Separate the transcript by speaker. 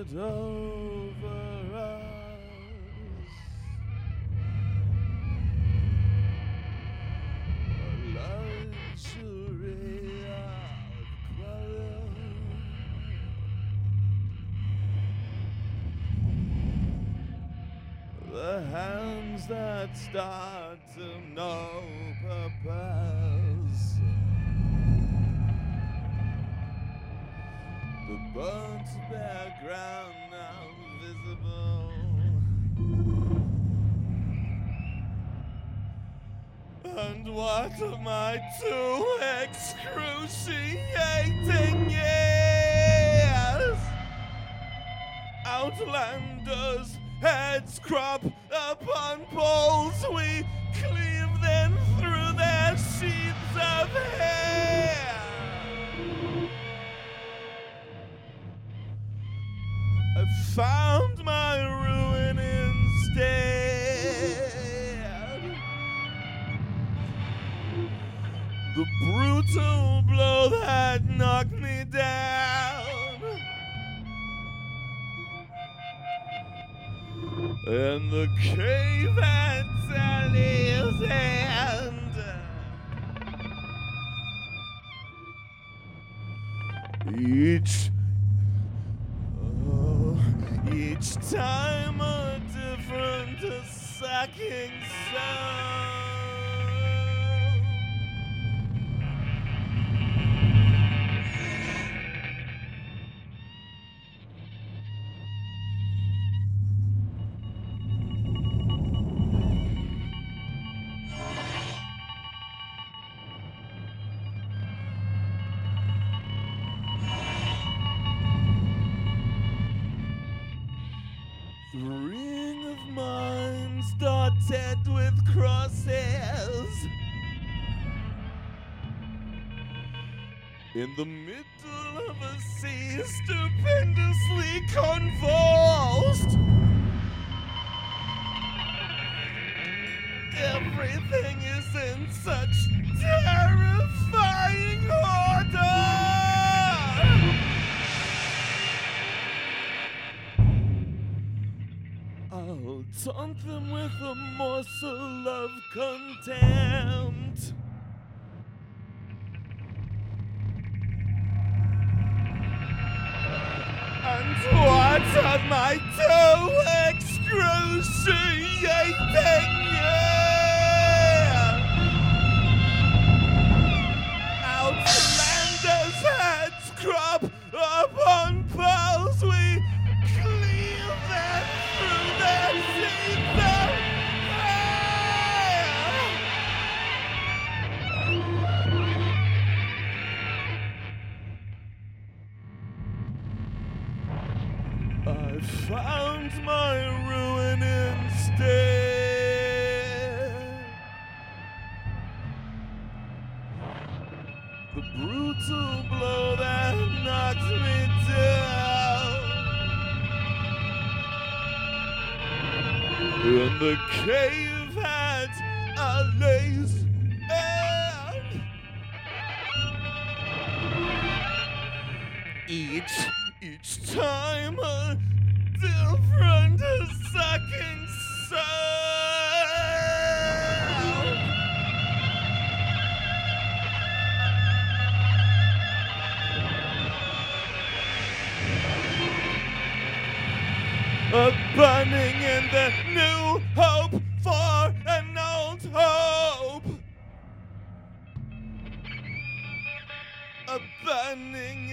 Speaker 1: lord over us. A luxury of color. The hands that start to know purpose. The burnt bare ground now visible. And what of my 2 excruciating years? Outlanders, heads crop upon poles. We cleave them through their sheets of hair. I found my ruin instead. The brutal blow that knocked me down. And the cave at Sally's end. Each time a different sucking sound. The ring of mines dotted with crosses. In the middle of a sea stupendously convulsed. Everything is in such terrifying order. I'll taunt them with a morsel of contempt. And what of my 2 excruciating years? Outlanders' heads crop upon poles. We cleave them through their seats of I found my ruin instead. The brutal blow that knocked me down. And the cave had a lace end. Each time a different sucking sound. A burning in the new hope for an old hope. A burning